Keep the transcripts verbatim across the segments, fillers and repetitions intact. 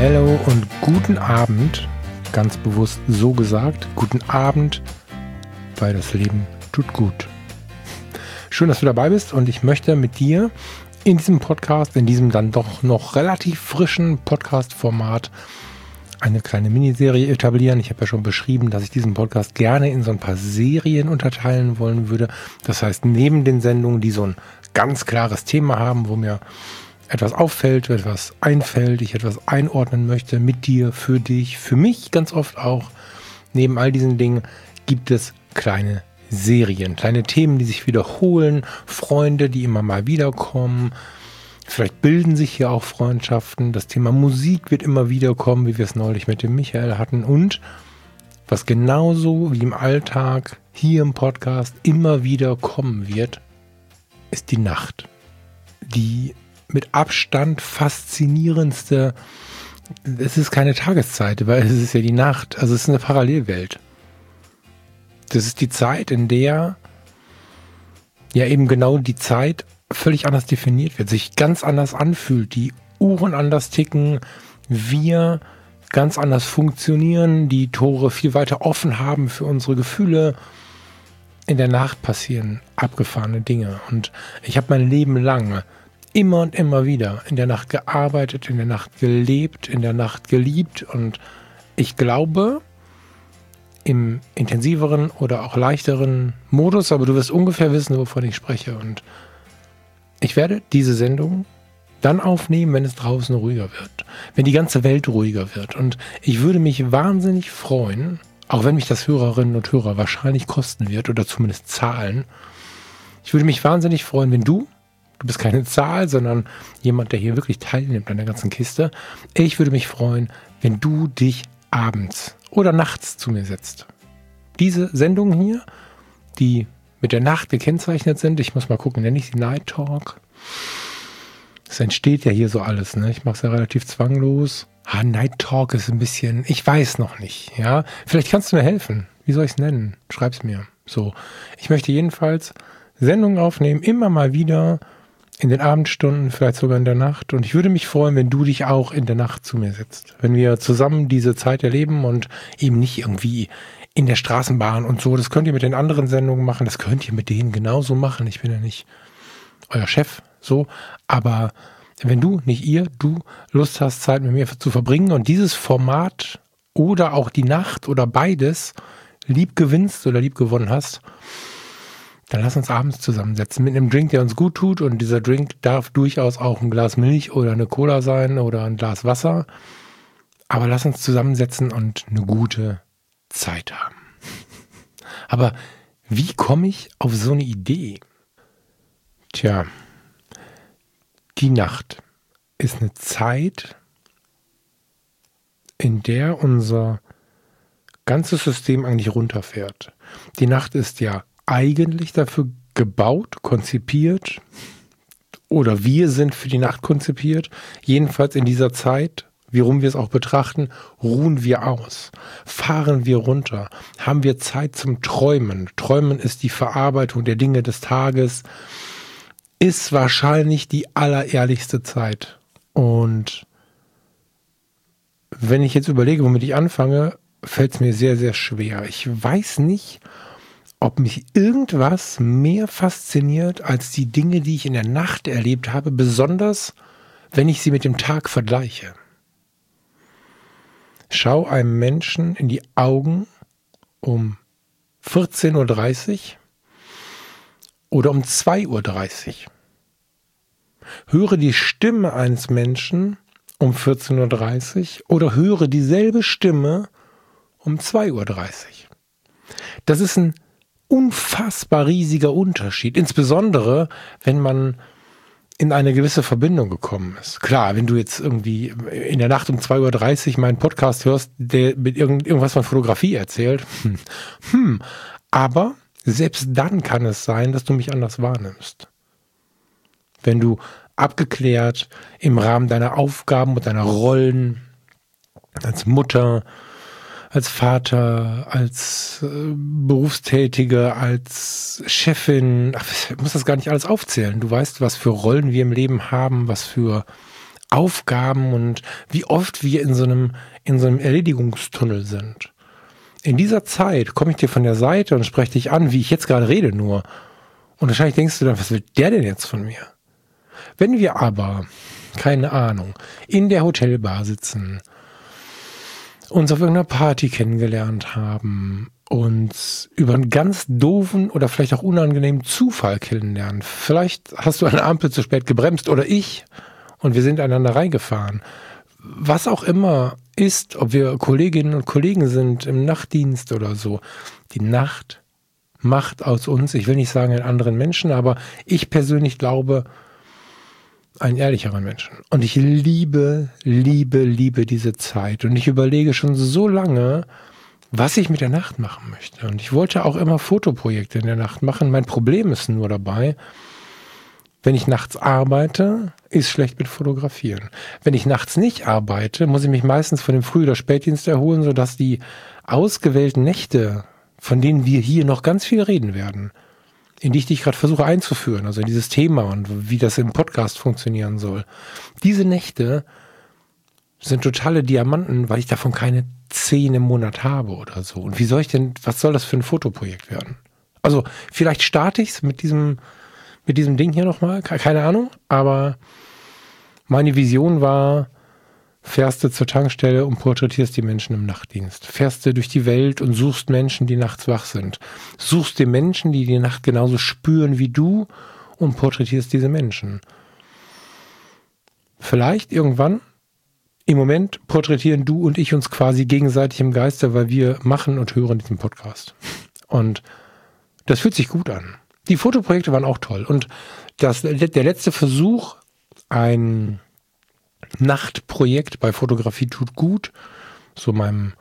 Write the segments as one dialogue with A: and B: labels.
A: Hallo und guten Abend, ganz bewusst so gesagt, guten Abend, weil das Leben tut gut. Schön, dass du dabei bist und ich möchte mit dir in diesem Podcast, in diesem dann doch noch relativ frischen Podcast-Format eine kleine Miniserie etablieren. Ich habe ja schon beschrieben, dass ich diesen Podcast gerne in so ein paar Serien unterteilen wollen würde. Das heißt, neben den Sendungen, die so ein ganz klares Thema haben, wo mir etwas auffällt, etwas einfällt, ich etwas einordnen möchte mit dir, für dich, für mich ganz oft auch. Neben all diesen Dingen gibt es kleine Serien, kleine Themen, die sich wiederholen, Freunde, die immer mal wiederkommen. Vielleicht bilden sich hier auch Freundschaften. Das Thema Musik wird immer wieder kommen, wie wir es neulich mit dem Michael hatten. Und was genauso wie im Alltag hier im Podcast immer wieder kommen wird, ist die Nacht. Die mit Abstand faszinierendste, es ist keine Tageszeit, weil es ist ja die Nacht, also es ist eine Parallelwelt. Das ist die Zeit, in der ja eben genau die Zeit völlig anders definiert wird, sich ganz anders anfühlt, die Uhren anders ticken, wir ganz anders funktionieren, die Tore viel weiter offen haben für unsere Gefühle. In der Nacht passieren abgefahrene Dinge und ich habe mein Leben lang immer und immer wieder in der Nacht gearbeitet, in der Nacht gelebt, in der Nacht geliebt und ich glaube, im intensiveren oder auch leichteren Modus, aber du wirst ungefähr wissen, wovon ich spreche. Und ich werde diese Sendung dann aufnehmen, wenn es draußen ruhiger wird, wenn die ganze Welt ruhiger wird. Und ich würde mich wahnsinnig freuen, auch wenn mich das Hörerinnen und Hörer wahrscheinlich kosten wird oder zumindest zahlen, ich würde mich wahnsinnig freuen, wenn du, du bist keine Zahl, sondern jemand, der hier wirklich teilnimmt an der ganzen Kiste, ich würde mich freuen, wenn du dich abends oder nachts zu mir setzt. Diese Sendungen hier, die mit der Nacht gekennzeichnet sind, ich muss mal gucken, nenne ich sie Night Talk. Es entsteht ja hier so alles, ne? Ich mache es ja relativ zwanglos. Ah, Night Talk ist ein bisschen, ich weiß noch nicht, ja. Vielleicht kannst du mir helfen. Wie soll ich es nennen? Schreib's mir. So, ich möchte jedenfalls Sendungen aufnehmen, immer mal wieder in den Abendstunden, vielleicht sogar in der Nacht. Und ich würde mich freuen, wenn du dich auch in der Nacht zu mir setzt. Wenn wir zusammen diese Zeit erleben und eben nicht irgendwie in der Straßenbahn und so. Das könnt ihr mit den anderen Sendungen machen. Das könnt ihr mit denen genauso machen. Ich bin ja nicht euer Chef, so. Aber wenn du, nicht ihr, du Lust hast, Zeit mit mir zu verbringen und dieses Format oder auch die Nacht oder beides lieb gewinnst oder lieb gewonnen hast, dann lass uns abends zusammensetzen mit einem Drink, der uns gut tut. Und dieser Drink darf durchaus auch ein Glas Milch oder eine Cola sein oder ein Glas Wasser. Aber lass uns zusammensetzen und eine gute Zeit haben. Aber wie komme ich auf so eine Idee? Tja, die Nacht ist eine Zeit, in der unser ganzes System eigentlich runterfährt. Die Nacht ist ja eigentlich dafür gebaut, konzipiert oder wir sind für die Nacht konzipiert. Jedenfalls in dieser Zeit, wie rum wir es auch betrachten, ruhen wir aus, fahren wir runter, haben wir Zeit zum Träumen. Träumen ist die Verarbeitung der Dinge des Tages, ist wahrscheinlich die allerehrlichste Zeit. Und wenn ich jetzt überlege, womit ich anfange, fällt es mir sehr, sehr schwer. Ich weiß nicht, ob mich irgendwas mehr fasziniert als die Dinge, die ich in der Nacht erlebt habe, besonders wenn ich sie mit dem Tag vergleiche. Schau einem Menschen in die Augen um vierzehn Uhr dreißig oder um zwei Uhr dreißig. Höre die Stimme eines Menschen um vierzehn Uhr dreißig oder höre dieselbe Stimme um zwei Uhr dreißig. Das ist ein unfassbar riesiger Unterschied, insbesondere wenn man in eine gewisse Verbindung gekommen ist. Klar, wenn du jetzt irgendwie in der Nacht um zwei Uhr dreißig meinen Podcast hörst, der mit irgend, irgendwas von Fotografie erzählt, hm, hm, aber selbst dann kann es sein, dass du mich anders wahrnimmst. Wenn du abgeklärt im Rahmen deiner Aufgaben und deiner Rollen als Mutter, als Vater, als äh, Berufstätige, als Chefin, ach, ich muss das gar nicht alles aufzählen. Du weißt, was für Rollen wir im Leben haben, was für Aufgaben und wie oft wir in so einem, in so einem Erledigungstunnel sind. In dieser Zeit komme ich dir von der Seite und spreche dich an, wie ich jetzt gerade rede nur. Und wahrscheinlich denkst du dann, was will der denn jetzt von mir? Wenn wir aber, keine Ahnung, in der Hotelbar sitzen, uns auf irgendeiner Party kennengelernt haben, uns über einen ganz doofen oder vielleicht auch unangenehmen Zufall kennenlernen. Vielleicht hast du an der Ampel zu spät gebremst oder ich und wir sind einander reingefahren. Was auch immer ist, ob wir Kolleginnen und Kollegen sind im Nachtdienst oder so, die Nacht macht aus uns, ich will nicht sagen einen anderen Menschen, aber ich persönlich glaube, einen ehrlicheren Menschen. Und ich liebe, liebe, liebe diese Zeit. Und ich überlege schon so lange, was ich mit der Nacht machen möchte. Und ich wollte auch immer Fotoprojekte in der Nacht machen. Mein Problem ist nur dabei, wenn ich nachts arbeite, ist schlecht mit Fotografieren. Wenn ich nachts nicht arbeite, muss ich mich meistens von dem Früh- oder Spätdienst erholen, sodass die ausgewählten Nächte, von denen wir hier noch ganz viel reden werden, in die ich dich gerade versuche einzuführen, also in dieses Thema und wie das im Podcast funktionieren soll. Diese Nächte sind totale Diamanten, weil ich davon keine zehn im Monat habe oder so. Und wie soll ich denn, was soll das für ein Fotoprojekt werden? Also vielleicht starte ich es mit diesem, mit diesem Ding hier nochmal, keine Ahnung, aber meine Vision war, fährst du zur Tankstelle und porträtierst die Menschen im Nachtdienst. Fährst du durch die Welt und suchst Menschen, die nachts wach sind. Suchst dir Menschen, die die Nacht genauso spüren wie du und porträtierst diese Menschen. Vielleicht irgendwann, im Moment porträtieren du und ich uns quasi gegenseitig im Geiste, weil wir machen und hören diesen Podcast. Und das fühlt sich gut an. Die Fotoprojekte waren auch toll. Und das, der letzte Versuch, ein Nachtprojekt bei Fotografie tut gut, so meinem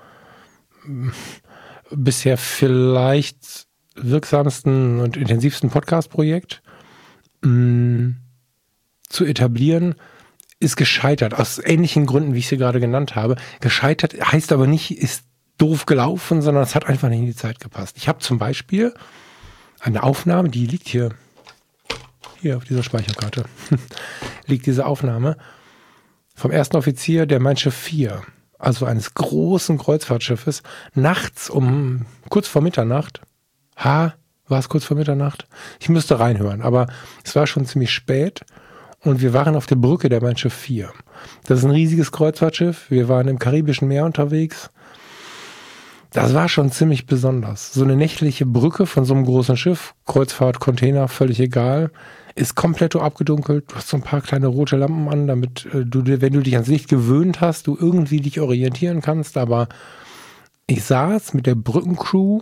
A: bisher vielleicht wirksamsten und intensivsten Podcast-Projekt mh, zu etablieren, ist gescheitert, aus ähnlichen Gründen, wie ich sie gerade genannt habe. Gescheitert heißt aber nicht, ist doof gelaufen, sondern es hat einfach nicht in die Zeit gepasst. Ich habe zum Beispiel eine Aufnahme, die liegt hier, hier auf dieser Speicherkarte, liegt diese Aufnahme vom ersten Offizier der Mein Schiff vier, also eines großen Kreuzfahrtschiffes, nachts um kurz vor Mitternacht. Ha, war es kurz vor Mitternacht? Ich müsste reinhören, aber es war schon ziemlich spät und wir waren auf der Brücke der Mein Schiff vier. Das ist ein riesiges Kreuzfahrtschiff, wir waren im Karibischen Meer unterwegs. Das war schon ziemlich besonders. So eine nächtliche Brücke von so einem großen Schiff, Kreuzfahrt, Container, völlig egal, ist komplett abgedunkelt. Du hast so ein paar kleine rote Lampen an, damit äh, du, wenn du dich ans Licht gewöhnt hast, du irgendwie dich orientieren kannst. Aber ich saß mit der Brückencrew,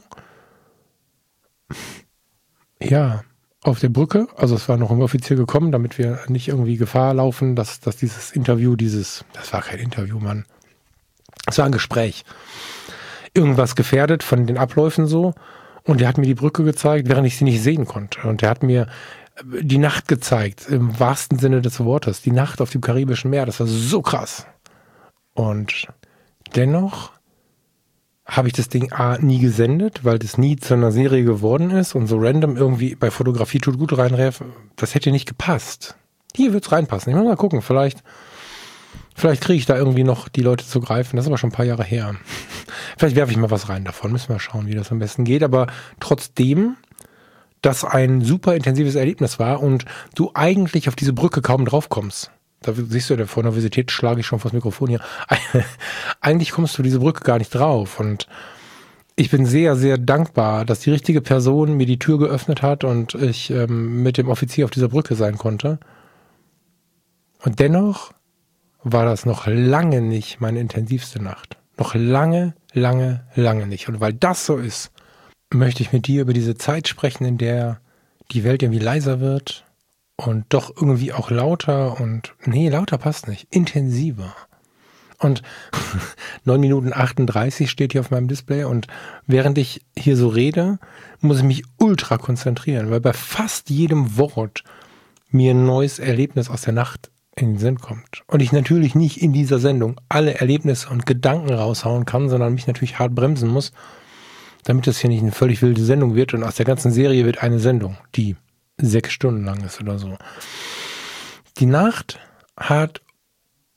A: ja, auf der Brücke. Also es war noch ein Offizier gekommen, damit wir nicht irgendwie Gefahr laufen, dass, dass dieses Interview, dieses, das war kein Interview, Mann. Es war ein Gespräch. Irgendwas gefährdet von den Abläufen so. Und der hat mir die Brücke gezeigt, während ich sie nicht sehen konnte. Und der hat mir die Nacht gezeigt, im wahrsten Sinne des Wortes. Die Nacht auf dem Karibischen Meer, das war so krass. Und dennoch habe ich das Ding A nie gesendet, weil das nie zu einer Serie geworden ist und so random irgendwie bei Fotografie tut gut reinwerfen, das hätte nicht gepasst. Hier wird's reinpassen. Ich muss mal gucken, vielleicht vielleicht kriege ich da irgendwie noch die Leute zu greifen. Das ist aber schon ein paar Jahre her. Vielleicht werfe ich mal was rein davon. Müssen wir schauen, wie das am besten geht. Aber trotzdem, das ein super intensives Erlebnis war und du eigentlich auf diese Brücke kaum drauf kommst. Da siehst du, der vor Nervosität schlage ich schon vors Mikrofon hier. Eigentlich kommst du diese Brücke gar nicht drauf. Und ich bin sehr, sehr dankbar, dass die richtige Person mir die Tür geöffnet hat und ich ähm, mit dem Offizier auf dieser Brücke sein konnte. Und dennoch war das noch lange nicht meine intensivste Nacht. Noch lange, lange, lange nicht. Und weil das so ist, möchte ich mit dir über diese Zeit sprechen, in der die Welt irgendwie leiser wird und doch irgendwie auch lauter und, nee, lauter passt nicht, intensiver. Und neun Minuten achtunddreißig steht hier auf meinem Display und während ich hier so rede, muss ich mich ultra konzentrieren, weil bei fast jedem Wort mir ein neues Erlebnis aus der Nacht in den Sinn kommt. Und ich natürlich nicht in dieser Sendung alle Erlebnisse und Gedanken raushauen kann, sondern mich natürlich hart bremsen muss, damit das hier nicht eine völlig wilde Sendung wird und aus der ganzen Serie wird eine Sendung, die sechs Stunden lang ist oder so. Die Nacht hat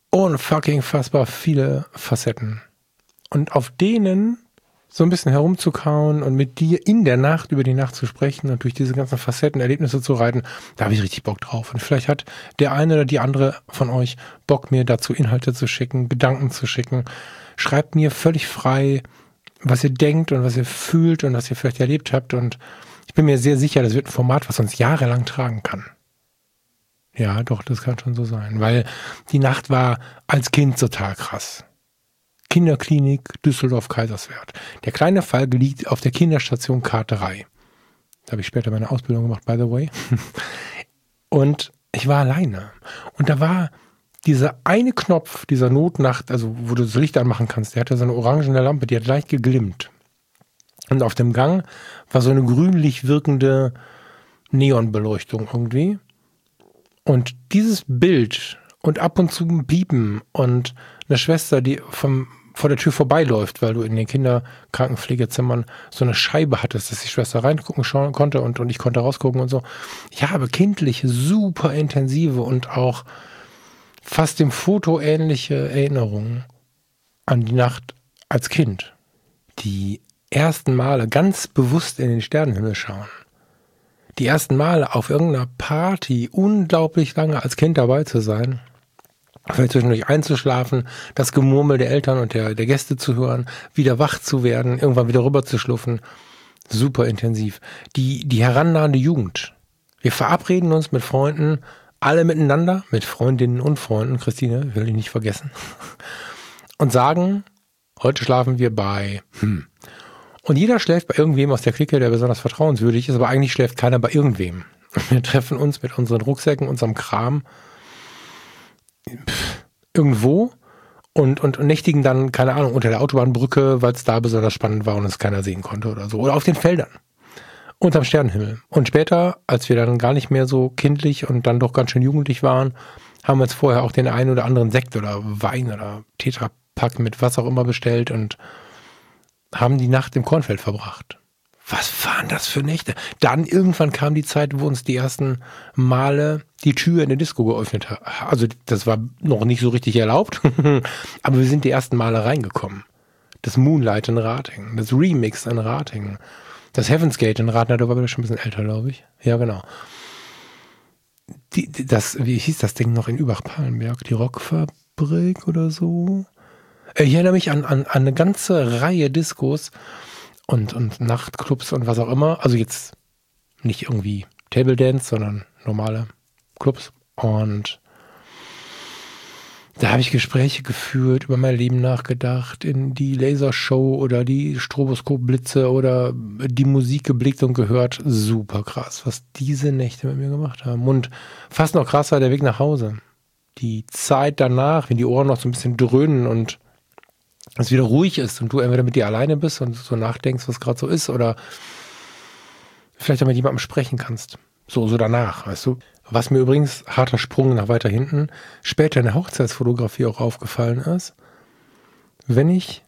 A: unfucking fassbar viele Facetten. Und auf denen so ein bisschen herumzukauen und mit dir in der Nacht über die Nacht zu sprechen und durch diese ganzen Facetten, Erlebnisse zu reiten, da habe ich richtig Bock drauf. Und vielleicht hat der eine oder die andere von euch Bock, mir dazu Inhalte zu schicken, Gedanken zu schicken. Schreibt mir völlig frei, was ihr denkt und was ihr fühlt und was ihr vielleicht erlebt habt. Und ich bin mir sehr sicher, das wird ein Format, was uns jahrelang tragen kann. Ja, doch, das kann schon so sein. Weil die Nacht war als Kind total krass. Kinderklinik Düsseldorf-Kaiserswerth. Der kleine Falk liegt auf der Kinderstation K drei. Da habe ich später meine Ausbildung gemacht, by the way. Und ich war alleine. Und da war dieser eine Knopf dieser Notnacht, also wo du das Licht anmachen kannst, der hatte so eine orangene Lampe, die hat leicht geglimmt. Und auf dem Gang war so eine grünlich wirkende Neonbeleuchtung irgendwie. Und dieses Bild und ab und zu ein Piepen und eine Schwester, die vom vor der Tür vorbeiläuft, weil du in den Kinderkrankenpflegezimmern so eine Scheibe hattest, dass die Schwester reingucken schauen konnte und, und ich konnte rausgucken und so. Ich habe kindliche, super intensive und auch fast dem Foto ähnliche Erinnerungen an die Nacht als Kind. Die ersten Male ganz bewusst in den Sternenhimmel schauen. Die ersten Male auf irgendeiner Party unglaublich lange als Kind dabei zu sein. Vielleicht zwischendurch einzuschlafen, das Gemurmel der Eltern und der, der Gäste zu hören, wieder wach zu werden, irgendwann wieder rüber zu schluffen. Super intensiv. Die, die herannahende Jugend. Wir verabreden uns mit Freunden, alle miteinander, mit Freundinnen und Freunden, Christine, will ich nicht vergessen, und sagen, heute schlafen wir bei, hm. Und jeder schläft bei irgendwem aus der Clique, der besonders vertrauenswürdig ist, aber eigentlich schläft keiner bei irgendwem. Wir treffen uns mit unseren Rucksäcken, unserem Kram, irgendwo und, und, und nächtigen dann, keine Ahnung, unter der Autobahnbrücke, weil es da besonders spannend war und es keiner sehen konnte oder so. Oder auf den Feldern. Unterm Sternenhimmel. Und später, als wir dann gar nicht mehr so kindlich und dann doch ganz schön jugendlich waren, haben wir uns vorher auch den einen oder anderen Sekt oder Wein oder Tetrapack mit was auch immer bestellt und haben die Nacht im Kornfeld verbracht. Was waren das für Nächte? Dann irgendwann kam die Zeit, wo uns die ersten Male die Tür in der Disco geöffnet hat. Also das war noch nicht so richtig erlaubt, aber wir sind die ersten Male reingekommen. Das Moonlight in Ratingen, das Remix in Ratingen, das Heaven's Gate in Ratingen, da war wir schon ein bisschen älter, glaube ich. Ja, genau. Die, die, das, wie hieß das Ding noch in Übach-Palenberg? Die Rockfabrik oder so? Ich erinnere mich an, an, an eine ganze Reihe Discos, Und, und Nachtclubs und was auch immer. Also jetzt nicht irgendwie Table Dance, sondern normale Clubs. Und da habe ich Gespräche geführt, über mein Leben nachgedacht, in die Lasershow oder die Stroboskopblitze oder die Musik geblickt und gehört. Super krass, was diese Nächte mit mir gemacht haben. Und fast noch krasser der Weg nach Hause. Die Zeit danach, wenn die Ohren noch so ein bisschen dröhnen und es wieder ruhig ist und du entweder mit dir alleine bist und so nachdenkst, was gerade so ist, oder vielleicht auch mit jemandem sprechen kannst. So, so danach, weißt du. Was mir übrigens, harter Sprung nach weiter hinten, später in der Hochzeitsfotografie auch aufgefallen ist, wenn ich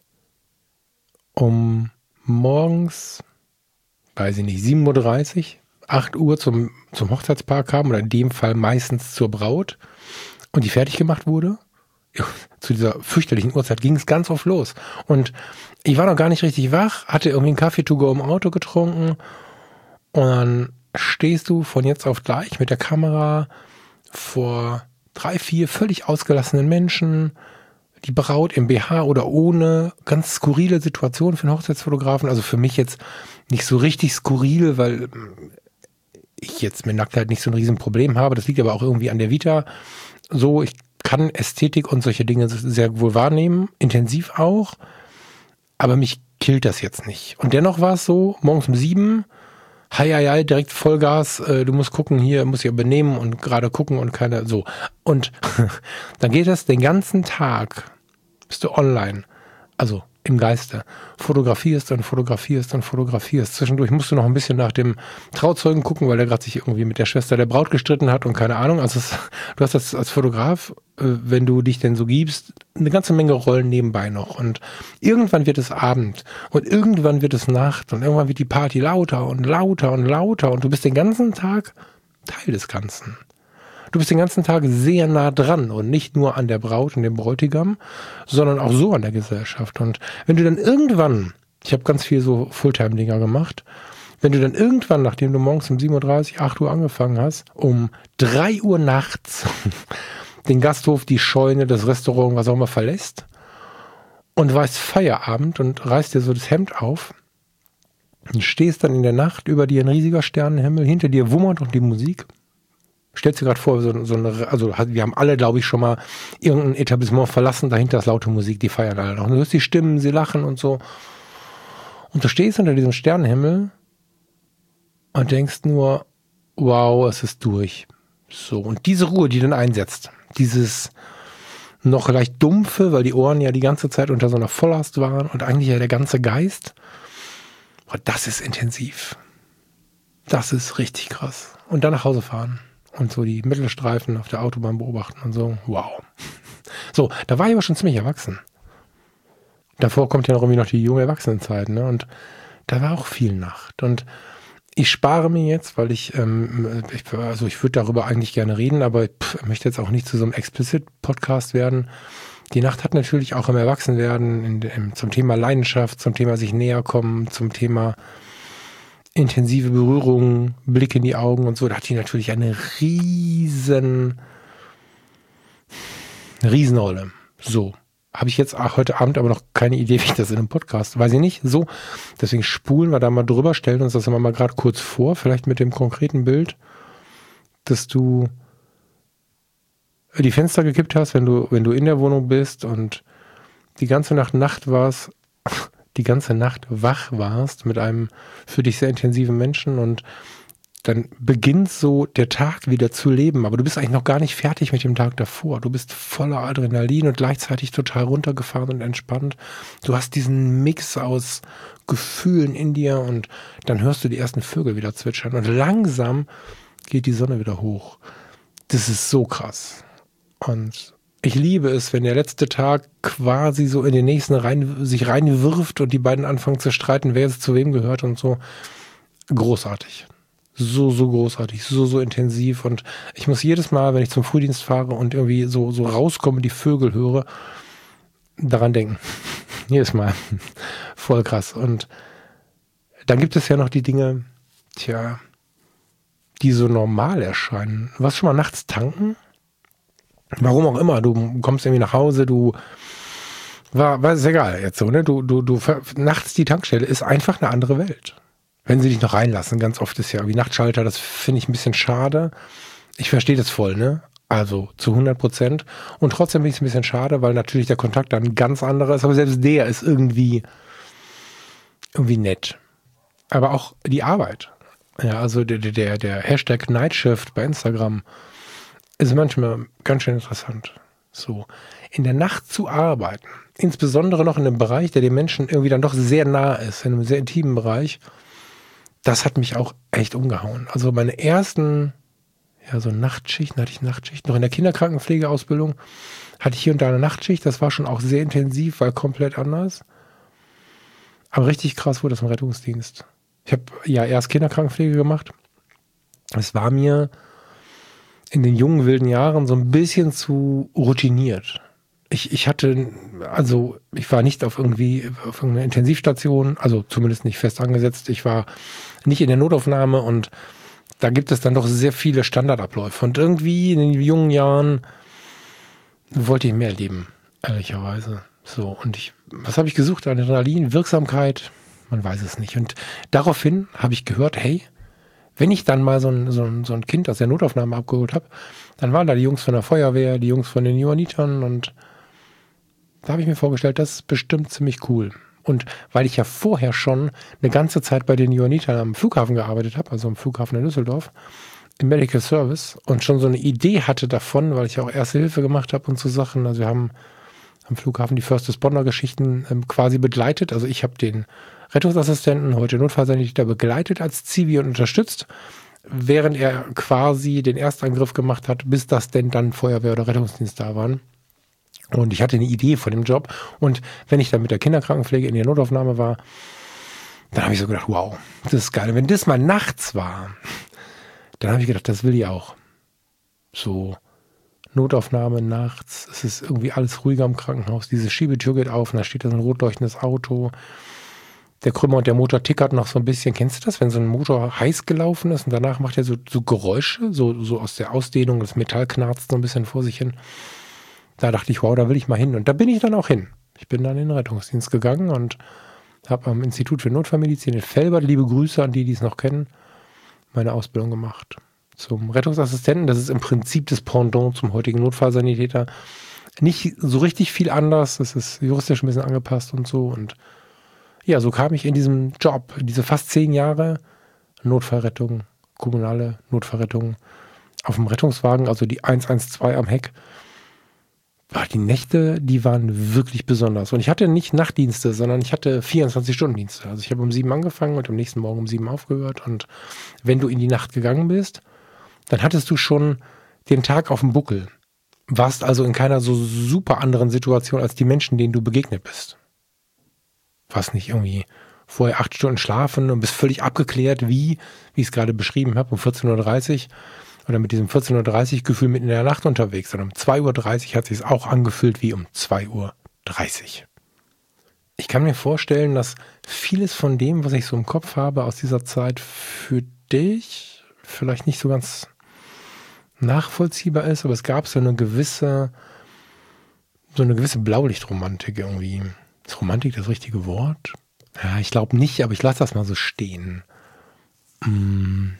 A: um morgens, weiß ich nicht, sieben Uhr dreißig, acht Uhr zum, zum Hochzeitspaar kam, oder in dem Fall meistens zur Braut, und die fertig gemacht wurde, zu dieser fürchterlichen Uhrzeit ging es ganz oft los. Und ich war noch gar nicht richtig wach, hatte irgendwie einen Kaffee to go im Auto getrunken und dann stehst du von jetzt auf gleich mit der Kamera vor drei, vier völlig ausgelassenen Menschen, die Braut im B H oder ohne, ganz skurrile Situation für einen Hochzeitsfotografen. Also für mich jetzt nicht so richtig skurril, weil ich jetzt mit Nacktheit nicht so ein Riesenproblem habe. Das liegt aber auch irgendwie an der Vita. So, ich kann Ästhetik und solche Dinge sehr wohl wahrnehmen, intensiv auch, aber mich killt das jetzt nicht. Und dennoch war es so, morgens um sieben, hei, hei, hei, direkt Vollgas, äh, du musst gucken, hier musst du ja benehmen und gerade gucken und keine, so. Und dann geht das den ganzen Tag, bist du online, also im Geiste, fotografierst und fotografierst und fotografierst. Zwischendurch musst du noch ein bisschen nach dem Trauzeugen gucken, weil der gerade sich irgendwie mit der Schwester der Braut gestritten hat und keine Ahnung. Also es, du hast das als Fotograf, wenn du dich denn so gibst, eine ganze Menge Rollen nebenbei noch. Und irgendwann wird es Abend und irgendwann wird es Nacht und irgendwann wird die Party lauter und lauter und lauter und du bist den ganzen Tag Teil des Ganzen. Du bist den ganzen Tag sehr nah dran und nicht nur an der Braut und dem Bräutigam, sondern auch so an der Gesellschaft. Und wenn du dann irgendwann, ich habe ganz viel so Fulltime-Dinger gemacht, wenn du dann irgendwann, nachdem du morgens um sieben Uhr dreißig, acht Uhr angefangen hast, um drei Uhr nachts den Gasthof, die Scheune, das Restaurant, was auch immer verlässt und weißt Feierabend und reißt dir so das Hemd auf und stehst dann in der Nacht über dir ein riesiger Sternenhimmel, hinter dir wummert und die Musik. Stellst dir gerade vor, so, so eine, also wir haben alle, glaube ich, schon mal irgendein Etablissement verlassen, dahinter ist laute Musik, die feiern alle noch. Und du hörst die Stimmen, sie lachen und so. Und du stehst unter diesem Sternenhimmel und denkst nur, wow, es ist durch. So, und diese Ruhe, die dann einsetzt, dieses noch leicht dumpfe, weil die Ohren ja die ganze Zeit unter so einer Volllast waren und eigentlich ja der ganze Geist, das ist intensiv. Das ist richtig krass. Und dann nach Hause fahren und so die Mittelstreifen auf der Autobahn beobachten und so, wow. So, da war ich aber schon ziemlich erwachsen. Davor kommt ja noch irgendwie noch die junge Erwachsenenzeit, ne? Und da war auch viel Nacht. Und ich spare mir jetzt, weil ich, ähm, ich also ich würde darüber eigentlich gerne reden, aber pff, ich möchte jetzt auch nicht zu so einem Explicit-Podcast werden. Die Nacht hat natürlich auch im Erwachsenwerden in, in, zum Thema Leidenschaft, zum Thema sich näher kommen, zum Thema intensive Berührung, Blick in die Augen und so, da hat die natürlich eine riesen, Riesenrolle. So. Habe ich jetzt heute Abend aber noch keine Idee, wie ich das in einem Podcast, weiß ich nicht, so. Deswegen spulen wir da mal drüber, stellen uns das immer mal gerade kurz vor, vielleicht mit dem konkreten Bild, dass du die Fenster gekippt hast, wenn du, wenn du in der Wohnung bist und die ganze Nacht Nacht warst, die ganze Nacht wach warst mit einem für dich sehr intensiven Menschen und dann beginnt so der Tag wieder zu leben, aber du bist eigentlich noch gar nicht fertig mit dem Tag davor. Du bist voller Adrenalin und gleichzeitig total runtergefahren und entspannt. Du hast diesen Mix aus Gefühlen in dir und dann hörst du die ersten Vögel wieder zwitschern und langsam geht die Sonne wieder hoch. Das ist so krass. Und ich liebe es, wenn der letzte Tag quasi so in den nächsten rein, sich reinwirft und die beiden anfangen zu streiten, wer jetzt zu wem gehört und so. Großartig. So, so großartig, so, so intensiv und ich muss jedes Mal, wenn ich zum Frühdienst fahre und irgendwie so, so rauskomme, die Vögel höre, daran denken. Jedes Mal. Voll krass. Und dann gibt es ja noch die Dinge, tja, die so normal erscheinen. Warst du schon mal nachts tanken? Warum auch immer, du kommst irgendwie nach Hause, du war, war ist egal jetzt so, ne? Du, du, du, nachts die Tankstelle ist einfach eine andere Welt. Wenn sie dich noch reinlassen, ganz oft ist ja irgendwie Nachtschalter, das finde ich ein bisschen schade. Ich verstehe das voll, ne? Also zu hundert Prozent. Und trotzdem finde ich es ein bisschen schade, weil natürlich der Kontakt dann ganz anderer ist, aber selbst der ist irgendwie, irgendwie nett. Aber auch die Arbeit. Ja, also der, der, der Hashtag Nightshift bei Instagram ist manchmal ganz schön interessant. So, in der Nacht zu arbeiten, insbesondere noch in einem Bereich, der den Menschen irgendwie dann doch sehr nah ist, in einem sehr intimen Bereich, das hat mich auch echt umgehauen. Also meine ersten, ja so Nachtschichten, hatte ich Nachtschicht, noch in der Kinderkrankenpflegeausbildung hatte ich hier und da eine Nachtschicht, das war schon auch sehr intensiv, weil komplett anders. Aber richtig krass wurde das im Rettungsdienst. Ich habe ja erst Kinderkrankenpflege gemacht. Es war mir in den jungen, wilden Jahren so ein bisschen zu routiniert. Ich, ich hatte, also ich war nicht auf irgendwie auf irgendeiner Intensivstation, also zumindest nicht fest angesetzt. Ich war nicht in der Notaufnahme und da gibt es dann doch sehr viele Standardabläufe. Und irgendwie in den jungen Jahren wollte ich mehr leben, ehrlicherweise. So, und ich, was habe ich gesucht? Adrenalin, Wirksamkeit, man weiß es nicht. Und daraufhin habe ich gehört, hey, wenn ich dann mal so ein, so ein, so ein Kind aus der Notaufnahme abgeholt habe, dann waren da die Jungs von der Feuerwehr, die Jungs von den Johannitern und da habe ich mir vorgestellt, das ist bestimmt ziemlich cool. Und weil ich ja vorher schon eine ganze Zeit bei den Johannitern am Flughafen gearbeitet habe, also am Flughafen in Düsseldorf, im Medical Service und schon so eine Idee hatte davon, weil ich auch Erste Hilfe gemacht habe und so Sachen. Also wir haben am Flughafen die First Responder-Geschichten ähm, quasi begleitet. Also ich habe den Rettungsassistenten, heute Notfallsanitäter, begleitet als Zivi und unterstützt, während er quasi den Erstangriff gemacht hat, bis das denn dann Feuerwehr oder Rettungsdienst da waren. Und ich hatte eine Idee von dem Job. Und wenn ich dann mit der Kinderkrankenpflege in der Notaufnahme war, dann habe ich so gedacht, wow, das ist geil. Und wenn das mal nachts war, dann habe ich gedacht, das will ich auch. So Notaufnahme nachts, es ist irgendwie alles ruhiger im Krankenhaus, diese Schiebetür geht auf und da steht da so ein rot leuchtendes Auto. Der Krümmer und der Motor tickert noch so ein bisschen. Kennst du das, wenn so ein Motor heiß gelaufen ist und danach macht er so, so Geräusche, so, so aus der Ausdehnung, das Metall knarzt so ein bisschen vor sich hin. Da dachte ich, wow, da will ich mal hin. Und da bin ich dann auch hin. Ich bin dann in den Rettungsdienst gegangen und habe am Institut für Notfallmedizin in Velbert, liebe Grüße an die, die es noch kennen, meine Ausbildung gemacht. Zum Rettungsassistenten, das ist im Prinzip das Pendant zum heutigen Notfallsanitäter. Nicht so richtig viel anders, das ist juristisch ein bisschen angepasst und so. Und ja, so kam ich in diesem Job, in diese fast zehn Jahre Notfallrettung, kommunale Notfallrettung auf dem Rettungswagen, also die eins eins zwei am Heck. Die Nächte, die waren wirklich besonders. Und ich hatte nicht Nachtdienste, sondern ich hatte vierundzwanzig-Stunden-Dienste. Also ich habe um sieben angefangen und am nächsten Morgen um sieben aufgehört. Und wenn du in die Nacht gegangen bist, dann hattest du schon den Tag auf dem Buckel. Warst also in keiner so super anderen Situation als die Menschen, denen du begegnet bist. Warst nicht irgendwie vorher acht Stunden schlafen und bist völlig abgeklärt, wie, wie ich es gerade beschrieben habe, um vierzehn Uhr dreißig oder mit diesem vierzehn Uhr dreißig Gefühl mitten in der Nacht unterwegs. Und um zwei Uhr dreißig hat sich es auch angefühlt wie um zwei Uhr dreißig. Ich kann mir vorstellen, dass vieles von dem, was ich so im Kopf habe aus dieser Zeit für dich vielleicht nicht so ganz nachvollziehbar ist, aber es gab so eine gewisse, so eine gewisse Blaulichtromantik irgendwie. Ist Romantik das richtige Wort? Ja, ich glaube nicht, aber ich lasse das mal so stehen. Wir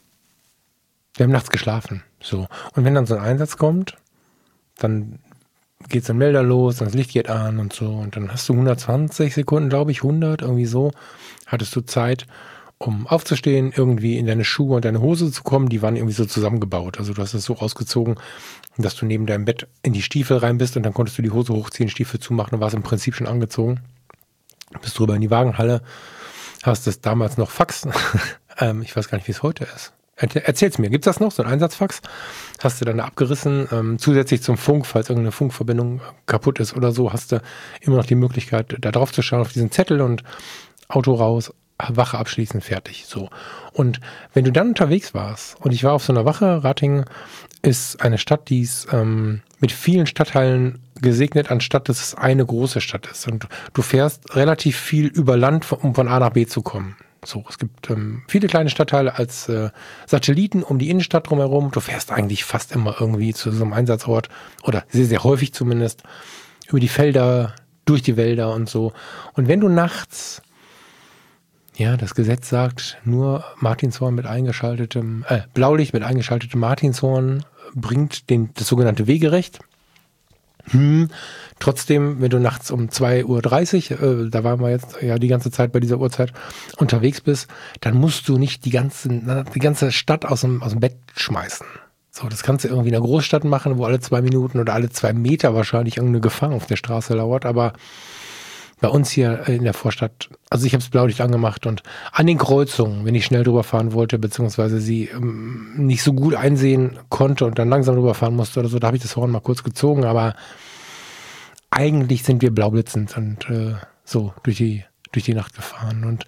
A: haben nachts geschlafen. So. Und wenn dann so ein Einsatz kommt, dann geht so ein Melder los, dann das Licht geht an und so. Und dann hast du hundertzwanzig Sekunden, glaube ich, hundert, irgendwie so, hattest du Zeit, um aufzustehen, irgendwie in deine Schuhe und deine Hose zu kommen. Die waren irgendwie so zusammengebaut. Also du hast es so ausgezogen, dass du neben deinem Bett in die Stiefel rein bist und dann konntest du die Hose hochziehen, Stiefel zumachen und warst im Prinzip schon angezogen. Bist drüber in die Wagenhalle, hast es damals noch Fax. ähm, ich weiß gar nicht, wie es heute ist. Erzähl's mir, gibt's das noch, so ein Einsatzfax? Hast du dann da abgerissen, ähm, zusätzlich zum Funk, falls irgendeine Funkverbindung kaputt ist oder so, hast du immer noch die Möglichkeit, da drauf zu schauen auf diesen Zettel und Auto raus, Wache abschließen, fertig. So. Und wenn du dann unterwegs warst, und ich war auf so einer Wache, Ratingen ist eine Stadt, die ist ähm, mit vielen Stadtteilen gesegnet, anstatt dass es eine große Stadt ist. Und du fährst relativ viel über Land, um von A nach B zu kommen. So, es gibt ähm, viele kleine Stadtteile als äh, Satelliten um die Innenstadt drumherum. Du fährst eigentlich fast immer irgendwie zu so einem Einsatzort oder sehr, sehr häufig zumindest über die Felder, durch die Wälder und so. Und wenn du nachts, ja, das Gesetz sagt, nur Martinshorn mit eingeschaltetem, äh, Blaulicht mit eingeschaltetem Martinshorn bringt den, das sogenannte Wegerecht. Hm. Trotzdem, wenn du nachts um zwei Uhr dreißig, äh, da waren wir jetzt ja die ganze Zeit bei dieser Uhrzeit unterwegs bist, dann musst du nicht die ganze, die ganze Stadt aus dem, aus dem Bett schmeißen. So, das kannst du irgendwie in einer Großstadt machen, wo alle zwei Minuten oder alle zwei Meter wahrscheinlich irgendeine Gefahr auf der Straße lauert, aber bei uns hier in der Vorstadt, also ich habe das Blaulicht angemacht und an den Kreuzungen, wenn ich schnell drüber fahren wollte, beziehungsweise sie ähm, nicht so gut einsehen konnte und dann langsam drüber fahren musste oder so, da habe ich das Horn mal kurz gezogen, aber eigentlich sind wir blaublitzend und äh, so durch die, durch die Nacht gefahren. Und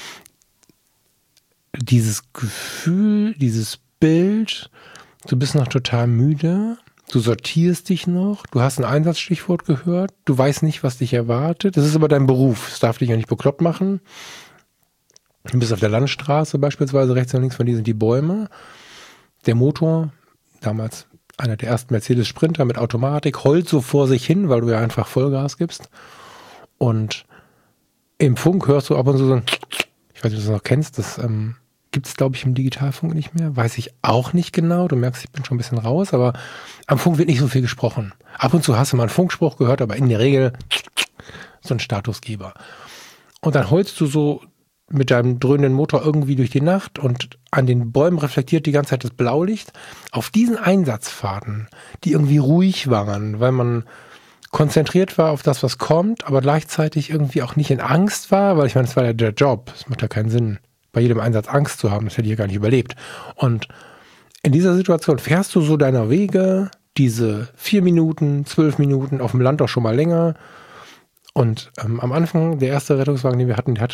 A: dieses Gefühl, dieses Bild, du bist noch total müde, du sortierst dich noch, du hast ein Einsatzstichwort gehört, du weißt nicht, was dich erwartet. Das ist aber dein Beruf, das darf dich ja nicht bekloppt machen. Du bist auf der Landstraße beispielsweise, rechts und links von dir sind die Bäume. Der Motor, damals einer der ersten Mercedes Sprinter mit Automatik, heult so vor sich hin, weil du ja einfach Vollgas gibst. Und im Funk hörst du ab und zu so ein, ich weiß nicht, ob du das noch kennst, das ähm, gibt es, glaube ich, im Digitalfunk nicht mehr. Weiß ich auch nicht genau. Du merkst, ich bin schon ein bisschen raus, aber am Funk wird nicht so viel gesprochen. Ab und zu hast du mal einen Funkspruch gehört, aber in der Regel so ein Statusgeber. Und dann heulst du so mit deinem dröhnenden Motor irgendwie durch die Nacht und an den Bäumen reflektiert die ganze Zeit das Blaulicht. Auf diesen Einsatzfahrten, die irgendwie ruhig waren, weil man konzentriert war auf das, was kommt, aber gleichzeitig irgendwie auch nicht in Angst war, weil ich meine, es war ja der Job. Es macht ja keinen Sinn, bei jedem Einsatz Angst zu haben. Das hätte ich ja gar nicht überlebt. Und in dieser Situation fährst du so deiner Wege, diese vier Minuten, zwölf Minuten, auf dem Land auch schon mal länger. Und ähm, am Anfang, der erste Rettungswagen, den wir hatten, der hatte noch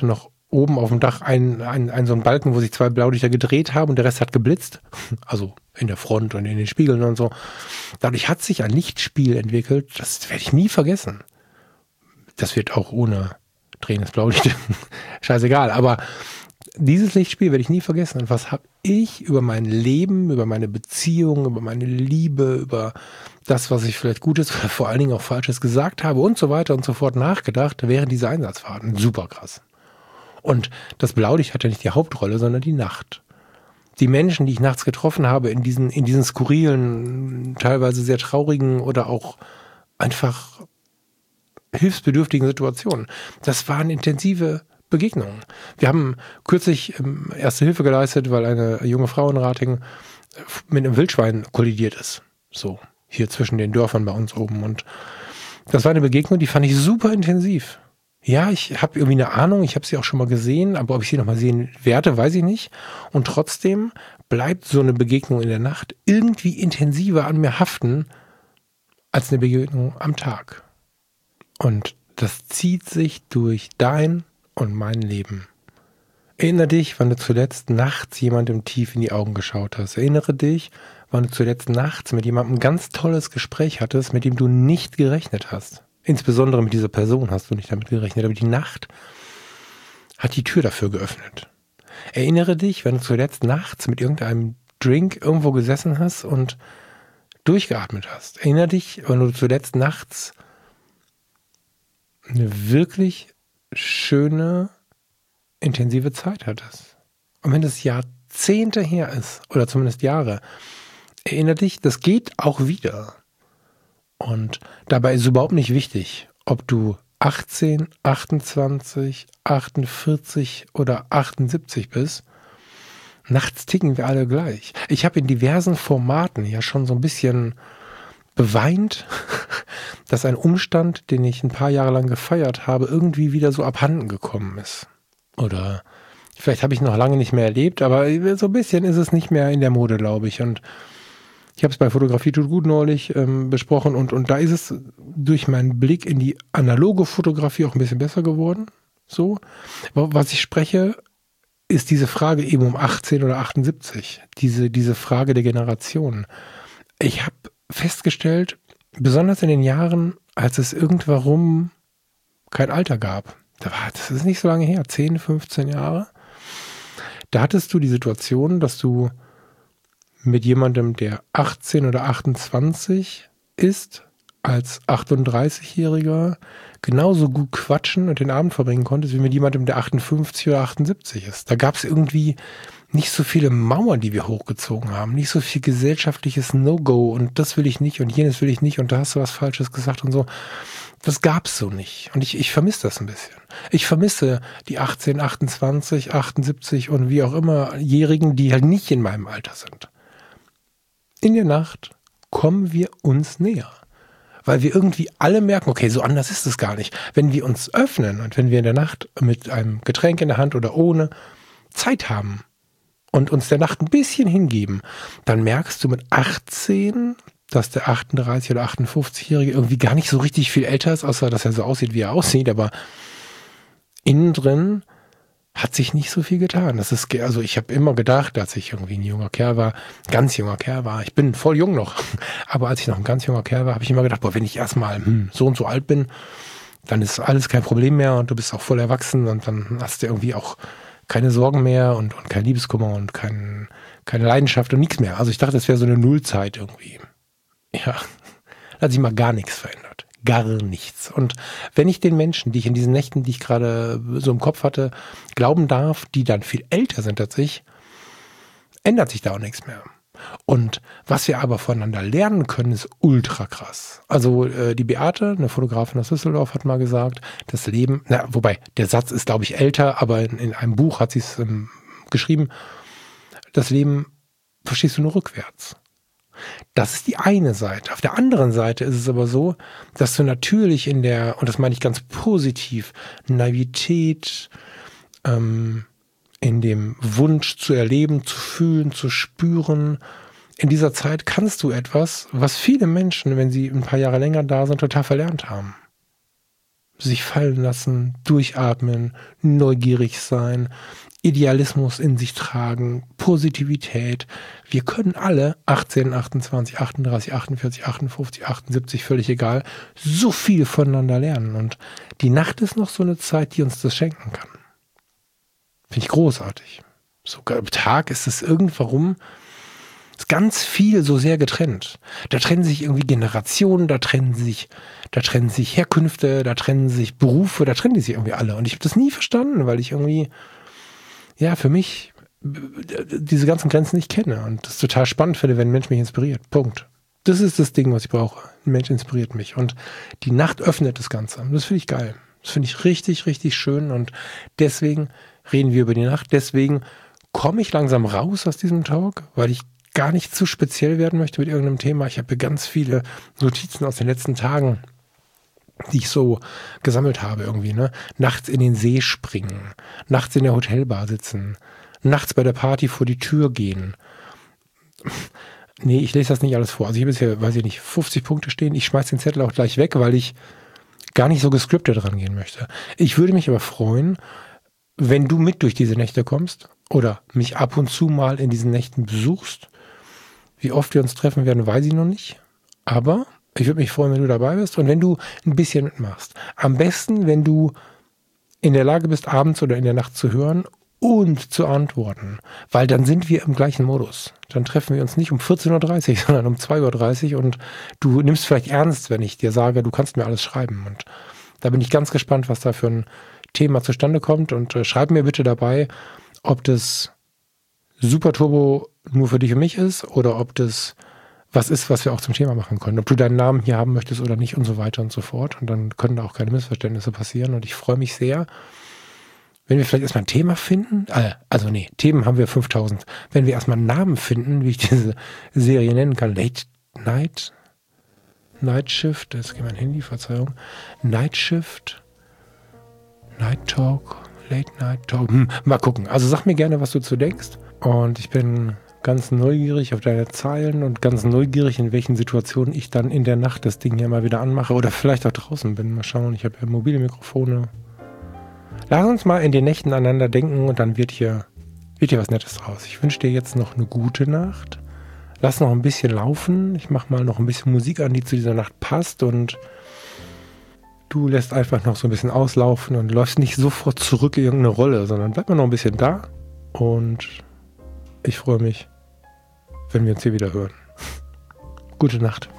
A: oben auf dem Dach ein, ein, ein so ein Balken, wo sich zwei Blaulichter gedreht haben und der Rest hat geblitzt. Also in der Front und in den Spiegeln und so. Dadurch hat sich ein Lichtspiel entwickelt, das werde ich nie vergessen. Das wird auch ohne drehendes Blaulicht scheißegal, aber dieses Lichtspiel werde ich nie vergessen. Und was habe ich über mein Leben, über meine Beziehung, über meine Liebe, über das, was ich vielleicht Gutes oder vor allen Dingen auch Falsches gesagt habe und so weiter und so fort nachgedacht während dieser Einsatzfahrten. Super krass. Und das Blaulicht hat ja nicht die Hauptrolle, sondern die Nacht. Die Menschen, die ich nachts getroffen habe in diesen, in diesen skurrilen, teilweise sehr traurigen oder auch einfach hilfsbedürftigen Situationen, das waren intensive Begegnungen. Wir haben kürzlich ähm, Erste Hilfe geleistet, weil eine junge Frau in Ratingen mit einem Wildschwein kollidiert ist. So, hier zwischen den Dörfern bei uns oben. Und das war eine Begegnung, die fand ich super intensiv. Ja, ich habe irgendwie eine Ahnung, ich habe sie auch schon mal gesehen, aber ob ich sie noch mal sehen werde, weiß ich nicht. Und trotzdem bleibt so eine Begegnung in der Nacht irgendwie intensiver an mir haften als eine Begegnung am Tag. Und das zieht sich durch dein und mein Leben. Erinnere dich, wann du zuletzt nachts jemandem tief in die Augen geschaut hast. Erinnere dich, wann du zuletzt nachts mit jemandem ein ganz tolles Gespräch hattest, mit dem du nicht gerechnet hast. Insbesondere mit dieser Person hast du nicht damit gerechnet, aber die Nacht hat die Tür dafür geöffnet. Erinnere dich, wenn du zuletzt nachts mit irgendeinem Drink irgendwo gesessen hast und durchgeatmet hast. Erinnere dich, wenn du zuletzt nachts eine wirklich schöne, intensive Zeit hattest. Und wenn das Jahrzehnte her ist, oder zumindest Jahre, erinnere dich, das geht auch wieder. Und dabei ist es überhaupt nicht wichtig, ob du achtzehn, achtundzwanzig, achtundvierzig oder achtundsiebzig bist. Nachts ticken wir alle gleich. Ich habe in diversen Formaten ja schon so ein bisschen beweint, dass ein Umstand, den ich ein paar Jahre lang gefeiert habe, irgendwie wieder so abhanden gekommen ist. Oder vielleicht habe ich noch lange nicht mehr erlebt, aber so ein bisschen ist es nicht mehr in der Mode, glaube ich. Und ich habe es bei Fotografie tut gut neulich ähm, besprochen und, und da ist es durch meinen Blick in die analoge Fotografie auch ein bisschen besser geworden. So, was ich spreche, ist diese Frage eben um achtzehn oder achtundsiebzig. Diese, diese Frage der Generation. Ich habe festgestellt, besonders in den Jahren, als es irgendwann kein Alter gab, da war, das ist nicht so lange her, zehn, fünfzehn Jahre, da hattest du die Situation, dass du mit jemandem, der achtzehn oder achtundzwanzig ist, als achtunddreißigjähriger genauso gut quatschen und den Abend verbringen konntest, wie mit jemandem, der achtundfünfzig oder achtundsiebzig ist. Da gab es irgendwie nicht so viele Mauern, die wir hochgezogen haben, nicht so viel gesellschaftliches No-Go und das will ich nicht und jenes will ich nicht und da hast du was Falsches gesagt und so. Das gab's so nicht. Und ich, ich vermisse das ein bisschen. Ich vermisse die achtzehn, achtundzwanzig, achtundsiebzig und wie auch immer Jährigen, die halt nicht in meinem Alter sind. In der Nacht kommen wir uns näher. Weil wir irgendwie alle merken, okay, so anders ist es gar nicht. Wenn wir uns öffnen und wenn wir in der Nacht mit einem Getränk in der Hand oder ohne Zeit haben und uns der Nacht ein bisschen hingeben, dann merkst du mit achtzehn, dass der achtunddreißig- oder achtundfünfzigjährige irgendwie gar nicht so richtig viel älter ist, außer dass er so aussieht, wie er aussieht, aber innen drin hat sich nicht so viel getan. Das ist, also ich habe immer gedacht, als ich irgendwie ein junger Kerl war, ganz junger Kerl war, ich bin voll jung noch, aber als ich noch ein ganz junger Kerl war, habe ich immer gedacht, boah, wenn ich erstmal hm, so und so alt bin, dann ist alles kein Problem mehr und du bist auch voll erwachsen und dann hast du irgendwie auch keine Sorgen mehr und, und kein Liebeskummer und kein, keine Leidenschaft und nichts mehr. Also ich dachte, das wäre so eine Nullzeit irgendwie. Ja, da hat sich mal gar nichts verändert. Gar nichts. Und wenn ich den Menschen, die ich in diesen Nächten, die ich gerade so im Kopf hatte, glauben darf, die dann viel älter sind als ich, ändert sich da auch nichts mehr. Und was wir aber voneinander lernen können, ist ultra krass. Also äh, die Beate, eine Fotografin aus Düsseldorf, hat mal gesagt, das Leben, na, wobei, der Satz ist, glaube ich, älter, aber in, in einem Buch hat sie es ähm, geschrieben, das Leben verstehst du nur rückwärts. Das ist die eine Seite. Auf der anderen Seite ist es aber so, dass du natürlich in der, und das meine ich ganz positiv, Naivität, ähm, in dem Wunsch zu erleben, zu fühlen, zu spüren, in dieser Zeit kannst du etwas, was viele Menschen, wenn sie ein paar Jahre länger da sind, total verlernt haben. sich fallen lassen, durchatmen, neugierig sein, Idealismus in sich tragen, Positivität. Wir können alle achtzehn, achtundzwanzig, achtunddreißig, achtundvierzig, achtundfünfzig, achtundsiebzig, völlig egal, so viel voneinander lernen. Und die Nacht ist noch so eine Zeit, die uns das schenken kann. Finde ich großartig. Sogar am Tag ist es irgendwann ist ganz viel so sehr getrennt. Da trennen sich irgendwie Generationen, da trennen sich, da trennen sich Herkünfte, da trennen sich Berufe, da trennen die sich irgendwie alle. Und ich habe das nie verstanden, weil ich irgendwie ja, für mich diese ganzen Grenzen nicht kenne und das total spannend finde, wenn ein Mensch mich inspiriert. Punkt. Das ist das Ding, was ich brauche. Ein Mensch inspiriert mich und die Nacht öffnet das Ganze. Das finde ich geil. Das finde ich richtig, richtig schön und deswegen reden wir über die Nacht. Deswegen komme ich langsam raus aus diesem Talk, weil ich gar nicht zu speziell werden möchte mit irgendeinem Thema. Ich habe hier ganz viele Notizen aus den letzten Tagen, die ich so gesammelt habe irgendwie, ne? Nachts in den See springen, nachts in der Hotelbar sitzen, nachts bei der Party vor die Tür gehen. Nee, ich lese das nicht alles vor. Also ich habe jetzt hier, weiß ich nicht, fünfzig Punkte stehen. Ich schmeiß den Zettel auch gleich weg, weil ich gar nicht so gescriptet rangehen möchte. Ich würde mich aber freuen, wenn du mit durch diese Nächte kommst oder mich ab und zu mal in diesen Nächten besuchst. Wie oft wir uns treffen werden, weiß ich noch nicht. Aber ich würde mich freuen, wenn du dabei bist und wenn du ein bisschen mitmachst. Am besten, wenn du in der Lage bist, abends oder in der Nacht zu hören und zu antworten. Weil dann sind wir im gleichen Modus. Dann treffen wir uns nicht um vierzehn Uhr dreißig, sondern um zwei Uhr dreißig und du nimmst vielleicht ernst, wenn ich dir sage, du kannst mir alles schreiben. Und da bin ich ganz gespannt, was da für ein Thema zustande kommt. Und äh, schreib mir bitte dabei, ob das Super Turbo nur für dich und mich ist oder ob das was ist, was wir auch zum Thema machen können. Ob du deinen Namen hier haben möchtest oder nicht und so weiter und so fort. Und dann können da auch keine Missverständnisse passieren. Und ich freue mich sehr, wenn wir vielleicht erstmal ein Thema finden. Also nee, Themen haben wir fünftausend. Wenn wir erstmal einen Namen finden, wie ich diese Serie nennen kann. Late Night, Night Shift, jetzt geht mein Handy, Verzeihung. Night Shift, Night Talk, Late Night Talk. Hm, mal gucken. Also sag mir gerne, was du zu denkst. Und ich bin ganz neugierig auf deine Zeilen und ganz neugierig, in welchen Situationen ich dann in der Nacht das Ding hier mal wieder anmache oder vielleicht auch draußen bin. Mal schauen, ich habe ja mobile Mikrofone. Lass uns mal in den Nächten aneinander denken und dann wird hier, wird hier was Nettes draus. Ich wünsche dir jetzt noch eine gute Nacht. Lass noch ein bisschen laufen. Ich mache mal noch ein bisschen Musik an, die zu dieser Nacht passt und du lässt einfach noch so ein bisschen auslaufen und läufst nicht sofort zurück in irgendeine Rolle, sondern bleib mal noch ein bisschen da und ich freue mich, wenn wir uns hier wieder hören. Gute Nacht.